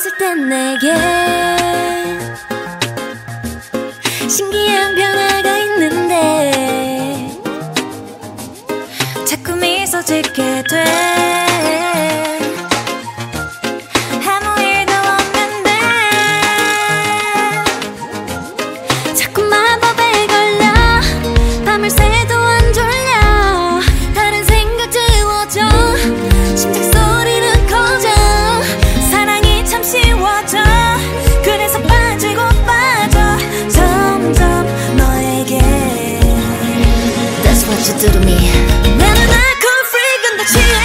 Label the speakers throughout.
Speaker 1: 있을 땐 내게 신기한 변화가 있는데 자꾸 미소 짓게 돼. 아무 일도 없는데 자꾸 마법에 걸려 밤을 새도 안 졸려. 다른 생각 지워져 심장 소리는 커져. 사랑이 참 쉬워져. 그래서 빠지고 빠져 점점 너에게. That's what you do to me. 나는 alcohol free 근데 취해.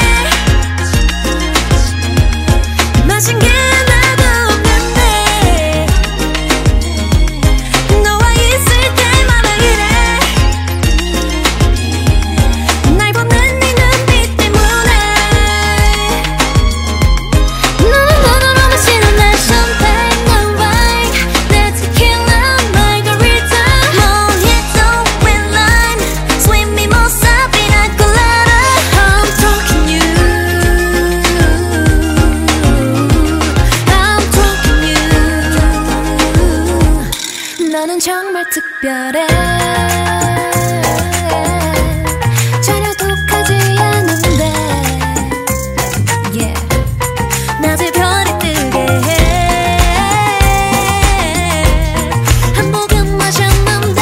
Speaker 1: 마신 게 하나도 없는데 너와 있을 때마다 이래. 날 보는 네 눈빛 때문에. 너는 너로 마시는 내 champagne 난 wine 내 tequila margarita mojito with lime sweet mimosa pina colada. I'm talking you. I'm talking you. 너는 정말 특별해. 전혀 독하지 않은데 yeah. 낮에 별이 뜨게 해. 한 모금 마셨는데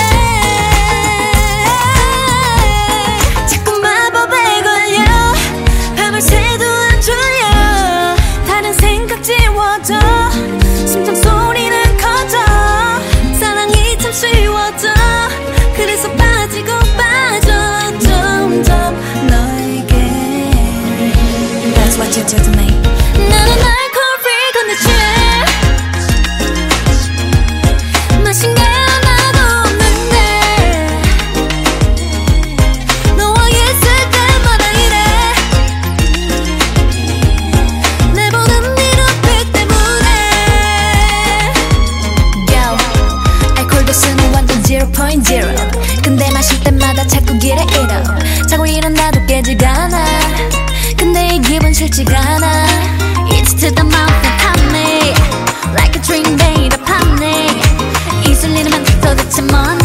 Speaker 1: 자꾸 마법에 걸려. 밤을 새도 안 졸려. 다른 생각 지워져. 심장 소리는 커져. 사랑이 참 쉬워져. 그래서 빠지고 빠져 점점 너에게. That's what you do to me. 나는 alcohol free 근데 취해. 마신 게 하나도 없는데 너와 있을 때마다 이래. 내 보는 네 눈빛 때문에. Yo, 알코올 도수는 완전 0.0. 근데 마실 때마다 자꾸 길에 잃어. 자고 일어나도 깨지가 않아. 근데 이 기분 싫지가 않아. It's to the mouth and pop me like a dream made of honey. 이슬리는 만족 도대체 뭐니.